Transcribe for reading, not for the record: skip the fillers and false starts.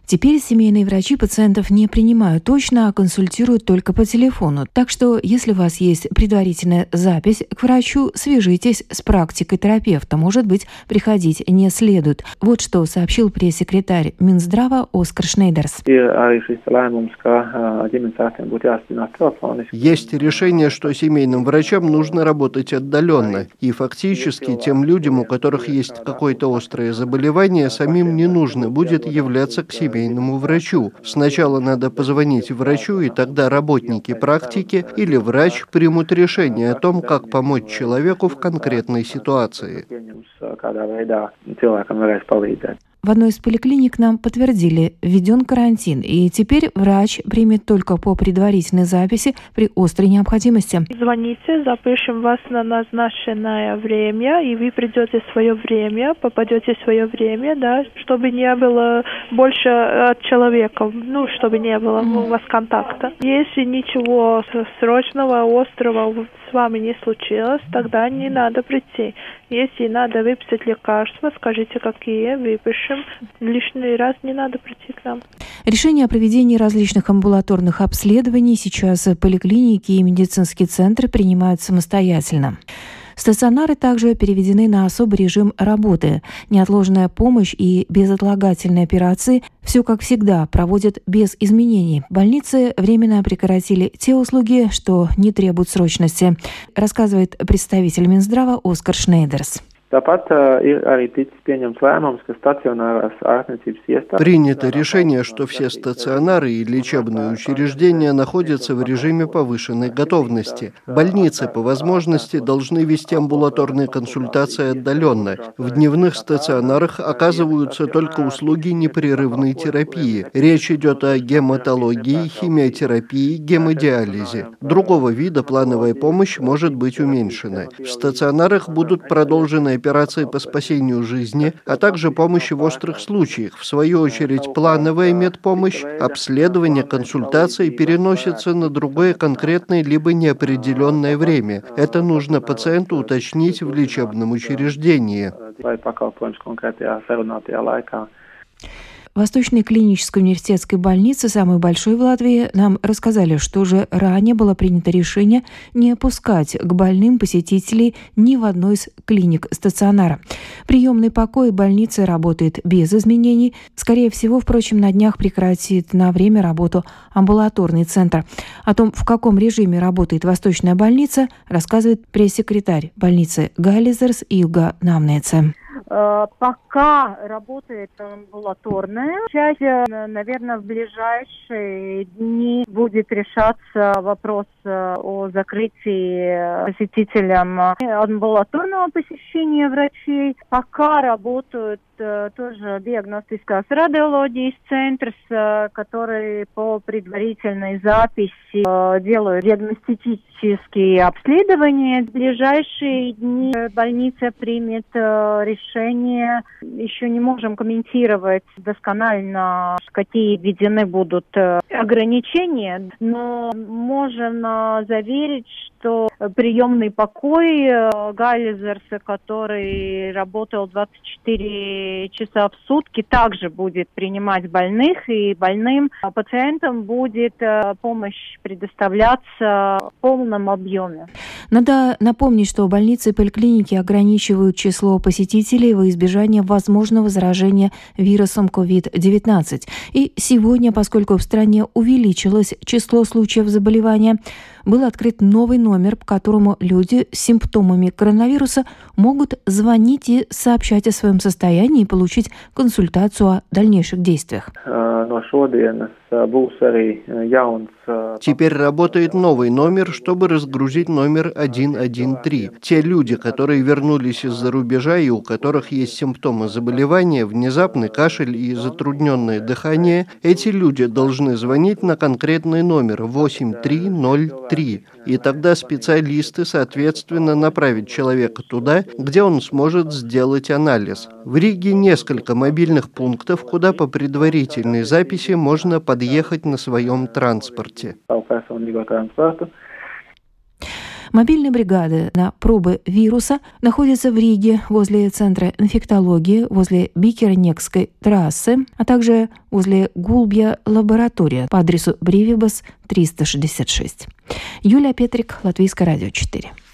Теперь семейные врачи пациентов не принимают точно, а консультируют только по телефону. Так что, если у вас есть предварительная запись к врачу, свяжитесь с практикой терапевта. Может быть, приходить не следует. Вот что сообщил пресс-секретарь Минздрава Оскар Шнейдерс. Есть решение, что семейным врачам нужно работать отдаленно. И фактически тем людям, у которых есть какое-то острое заболевание, самим не нужно будет являться к семейному врачу. Сначала надо позвонить врачу, и тогда работники практики или врач примут решение о том, как помочь человеку в конкретной ситуации. В одной из поликлиник нам подтвердили, введен карантин, и теперь врач примет только по предварительной записи при острой необходимости. Звоните, запишем вас на назначенное время, и вы придете в свое время, попадете в свое время, да, чтобы не было больше от человека, чтобы не было у вас контакта. Если ничего срочного, острого с вами не случилось, тогда не надо прийти. Если надо выписать лекарства, скажите, какие, выпишем. Лишний раз не надо прийти к нам. Решение о проведении различных амбулаторных обследований сейчас поликлиники и медицинские центры принимают самостоятельно. Стационары также переведены на особый режим работы. Неотложная помощь и безотлагательные операции все как всегда проводят без изменений. Больницы временно прекратили те услуги, что не требуют срочности, рассказывает представитель Минздрава Оскар Шнейдерс. Принято решение, что все стационары и лечебные учреждения находятся в режиме повышенной готовности. Больницы, по возможности, должны вести амбулаторные консультации отдаленно. В дневных стационарах оказываются только услуги непрерывной терапии. Речь идет о гематологии, химиотерапии, гемодиализе. Другого вида плановая помощь может быть уменьшена. В стационарах будут продолжены операции по спасению жизни, а также помощи в острых случаях. В свою очередь, плановая медпомощь, обследование, консультации переносятся на другое конкретное либо неопределенное время. Это нужно пациенту уточнить в лечебном учреждении. В Восточной клинической университетской больнице, самой большой в Латвии, нам рассказали, что уже ранее было принято решение не пускать к больным посетителей ни в одной из клиник стационара. Приемный покой больницы работает без изменений. Скорее всего, впрочем, на днях прекратит на время работу амбулаторный центр. О том, в каком режиме работает Восточная больница, рассказывает пресс-секретарь больницы Гализерс Илга Намнеце. Пока работает амбулаторная часть, наверное, в ближайшие дни будет решаться вопрос о закрытии посетителям амбулаторного посещения врачей. Пока работают тоже диагностическая радиология центр, который по предварительной записи делают диагностические обследования. В ближайшие дни больница примет решение. Еще не можем комментировать досконально, какие введены будут ограничения, но можем заверить, что приемный покой Гализерса, который работал 24 часа в сутки, также будет принимать больных, и больным пациентам будет помощь предоставляться в полном объеме. Надо напомнить, что больницы и поликлиники ограничивают число посетителей во избежание возможного заражения вирусом COVID-19. И сегодня, поскольку в стране увеличилось число случаев заболевания, был открыт новый номер, по которому люди с симптомами коронавируса могут звонить и сообщать о своем состоянии и получить консультацию о дальнейших действиях. Теперь работает новый номер, чтобы разгрузить номер 113. Те люди, которые вернулись из-за рубежа и у которых есть симптомы заболевания, внезапный кашель и затрудненное дыхание, эти люди должны звонить на конкретный номер 8303. И тогда специалисты, соответственно, направят человека туда, где он сможет сделать анализ. В Риге несколько мобильных пунктов, куда по предварительной записи можно подъехать на своем транспорте. Мобильные бригады на пробы вируса находятся в Риге возле Центра инфектологии, возле Бикернекской трассы, а также возле Гулбья лаборатория по адресу Бривибас 366. Юлия Петрик, Латвийское радио 4.